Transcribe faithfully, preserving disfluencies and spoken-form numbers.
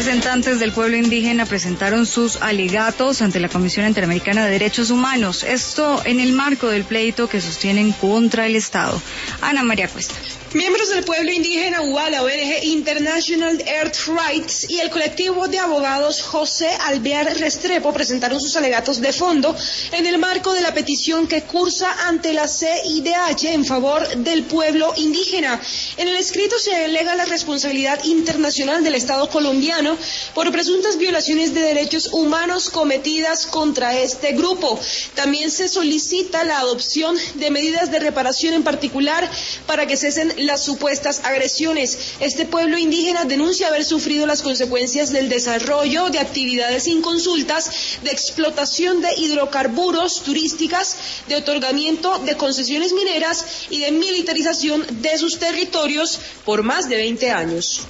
Representantes del pueblo indígena presentaron sus alegatos ante la Comisión Interamericana de Derechos Humanos, esto en el marco del pleito que sostienen contra el Estado. Ana María Cuesta. Miembros del pueblo indígena U A, la O N G International Earth Rights y el colectivo de abogados José Alvear Restrepo presentaron sus alegatos de fondo en el marco de la petición que cursa ante la C I D H en favor del pueblo indígena. En el escrito se alega la responsabilidad internacional del Estado colombiano por presuntas violaciones de derechos humanos cometidas contra este grupo. También se solicita la adopción de medidas de reparación en particular para que cesen las supuestas agresiones. Este pueblo indígena denuncia haber sufrido las consecuencias del desarrollo de actividades sin consultas, de explotación de hidrocarburos turísticas, de otorgamiento de concesiones mineras y de militarización de sus territorios por más de veinte años.